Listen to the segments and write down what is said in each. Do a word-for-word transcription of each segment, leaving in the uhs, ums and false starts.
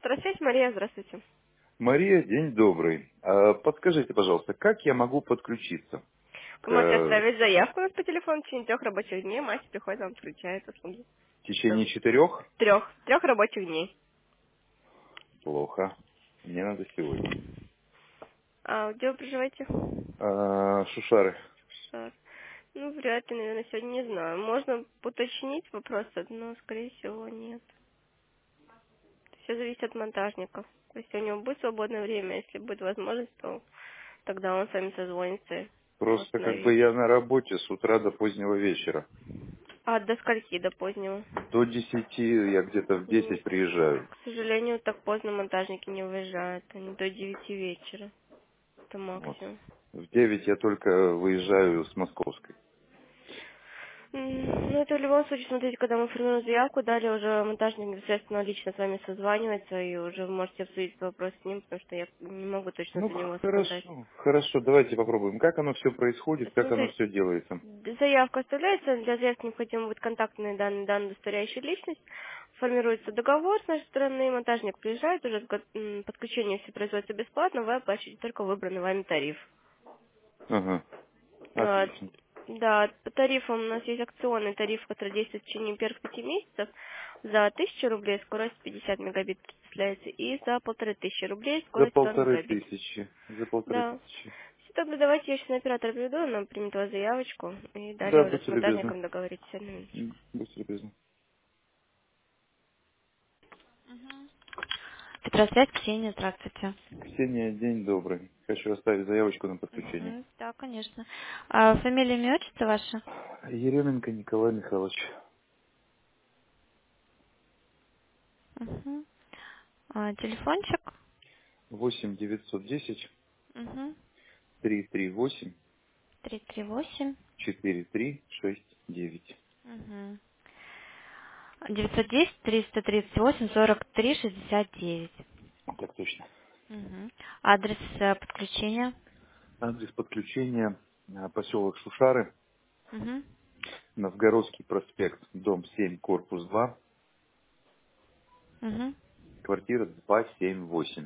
Электросвязь, Мария, здравствуйте. Мария, день добрый. А, Подскажите, пожалуйста, как я могу подключиться Вы можете к оставить заявку у нас по телефону в течение трех рабочих дней, мастер приходит, вам включает услуги. в течение четырех? Трех. Трех рабочих дней. Плохо. Мне надо сегодня. А где вы проживаете? А, Шушары. Шар. Ну, вряд ли, наверное, сегодня не знаю. Можно уточнить вопрос, но, скорее всего, нет. Все зависит от монтажника. Если у него будет свободное время, если будет возможность, то тогда он с вами созвонится и Просто как бы установит. я на работе с утра до позднего вечера. А до скольки, до позднего? До десяти я где-то в М, десять приезжаю. К сожалению, так поздно монтажники не выезжают. Они до девяти вечера. Это Вот. максимум. В девять я только выезжаю с Московской. М, Ну, это в любом случае, смотрите, когда мы формируем заявку, далее уже монтажник непосредственно лично с вами созванивается, и уже вы можете обсудить вопрос с ним, потому что я не могу точно Ну, за него сказать. хорошо. Хорошо, давайте попробуем. Как оно все происходит, как оно Смотрите, все делается? заявка оставляется, для заявки необходимы будут контактные данные, данные удостоверяющие личность, формируется договор с нашей стороны, монтажник приезжает, уже го- м, подключение все производится бесплатно, вы оплачиваете только выбранный вами тариф. Ага, А, отлично. Да, по тарифам у нас есть акционный тариф, который действует в течение первых пяти месяцев. За тысячу рублей скорость пятьдесят мегабит предоставляется, и за полторы тысячи рублей За скорость сто полторы мегабит. тысячи. За полторы Да. тысячи. Все, тогда давайте я сейчас на оператора приведу, он нам примет вашу заявочку, и Да, далее уже с будьте любезны. монтажником договоритесь. Одну минуточку. М, Будьте любезны. Петросвязь, Ксения, здравствуйте. Ксения, день добрый. Хочу оставить заявочку на подключение. Мгм, да, конечно. А фамилия, имя, отчество ваше? Еременко Николай Михайлович. Угу. А, телефончик? восемь девятьсот десять Угу. триста тридцать восемь Три три восемь. четыре три шесть девять. Угу. девятьсот десять триста тридцать восемь сорок три шестьдесят девять. Так точно. Угу. Адрес э, подключения. Адрес подключения а, поселок Шушары, Угу. Новгородский проспект, дом семь, корпус два, Угу. квартира двести семьдесят восемь.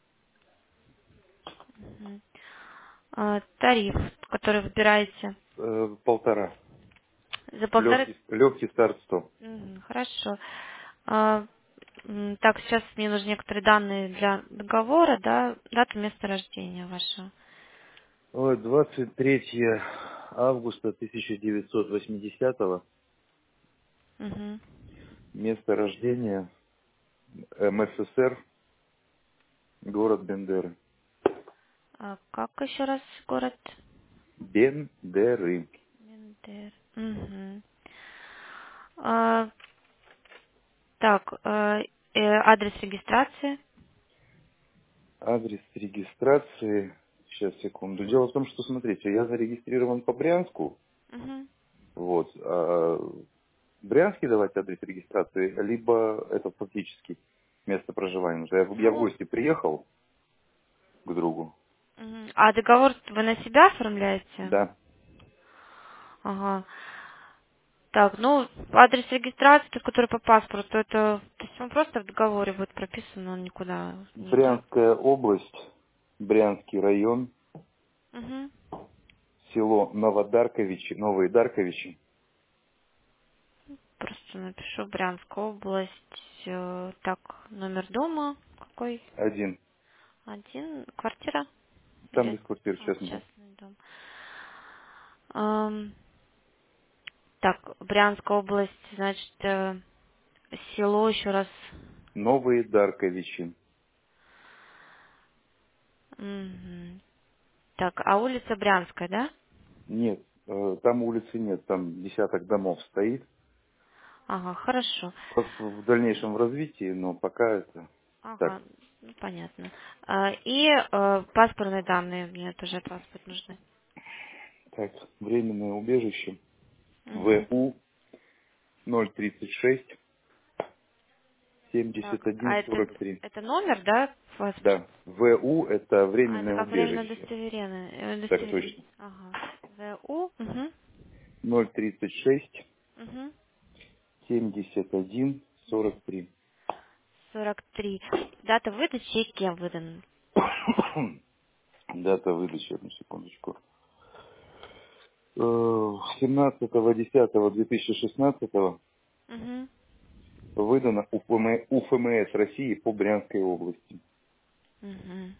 Угу. А, тариф, который выбираете Э, полтора. за полторы. Легкий, легкий старт сто. Мгм, хорошо. А, м, так, сейчас мне нужны некоторые данные для договора, да, дата места рождения вашего. Ой, двадцать третьего августа тысяча девятьсот восьмидесятого. Угу. Место рождения МССР, город Бендеры. А как еще раз город? Бендеры. Бендер. Угу. А, так, э, э, адрес регистрации. Адрес регистрации. Сейчас, секунду. Дело в том, что, смотрите, я зарегистрирован по Брянску. Угу. Вот. А в Брянске давать адрес регистрации, либо это фактически место проживания. Я, в я в Ну, гости приехал к другу. мгм. А договор вы на себя оформляете? Да. Ага. Так, ну, адрес регистрации, тот, который по паспорту, это, то есть он просто в договоре будет прописан, он никуда не идет. Брянская область, Брянский район, Угу. село Новодарковичи, Новые Дарковичи, Просто напишу Брянская область. э, Так, номер дома какой? один. Один. Квартира? Там Или без квартиры, а, честно дом. частный дом? Ам, так, Брянская область, значит, э, село еще раз. Новые Дарковичи. Мгм. Так, а улица Брянская, да? Нет, э, там улицы нет, там десяток домов стоит. Ага, хорошо. В в дальнейшем в развитии, но пока это так. Ага, ну, понятно. А, и э, паспортные данные мне тоже от вас будут нужны. Так, временное убежище. Угу. ВУ ноль тридцать шесть семьдесят Так, а один это, сорок три. это номер, да, паспорт? Да, ВУ это А, это временное как временно убежище. удостоверение. э, Так удостоверение. точно. Ага. ВУ. Угу. ноль тридцать шесть Угу. семьдесят один сорок три. сорок три. Дата выдачи и кем выдан? Дата выдачи, одну секундочку. семнадцатого десятого две тысячи шестнадцатого Угу. выдано УФМ, УФМС России по Брянской области. Угу.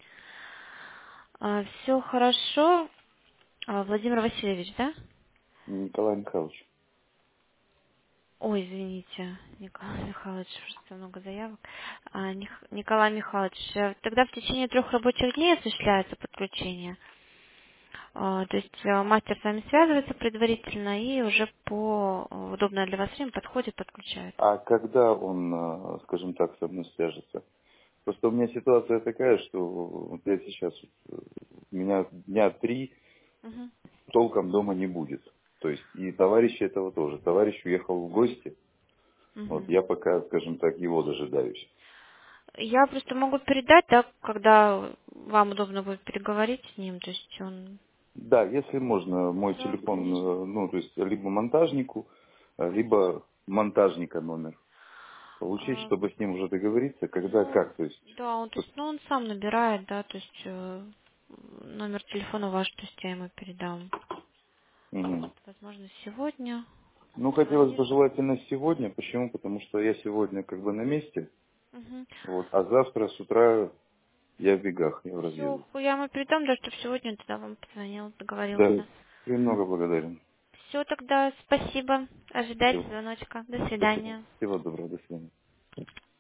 А, все хорошо. А, Владимир Васильевич, да? Николай Михайлович. Ой, извините, Николай Михайлович, просто много заявок. А, Ник- Николай Михайлович, э, тогда в течение трех рабочих дней осуществляется подключение. А, То есть э, мастер с вами связывается предварительно и уже по э, удобное для вас время подходит, подключает. А когда он, э, скажем так, со мной свяжется? Просто у меня ситуация такая, что вот я сейчас, вот, э, у меня дня три Мгм. толком дома не будет. То есть и товарищ этого тоже. Товарищ уехал в гости. Вот Мгм. я пока, скажем так, его дожидаюсь. Я просто могу передать, да, когда вам удобно будет переговорить с ним, то есть он... Да, если можно, мой Да, телефон, конечно. э, ну, то есть либо монтажнику, э, либо монтажника номер получить, А, чтобы с ним уже договориться, когда, ну, как, то есть. да, он, то Вот, есть, ну, он сам набирает, да, то есть э, номер телефона ваш, то есть я ему передам. мгм. Возможно, сегодня Ну, хотелось позвонит. бы желательно сегодня. Почему? Потому что я сегодня как бы на месте, Угу. вот, а завтра с утра я в бегах, я в Все, разъездах. я ему передам, да, что сегодня тогда вам позвонил, Да, договорился. премного благодарен. Все, тогда спасибо. Ожидайте Всего, звоночка. До спасибо. свидания. Всего доброго, до свидания.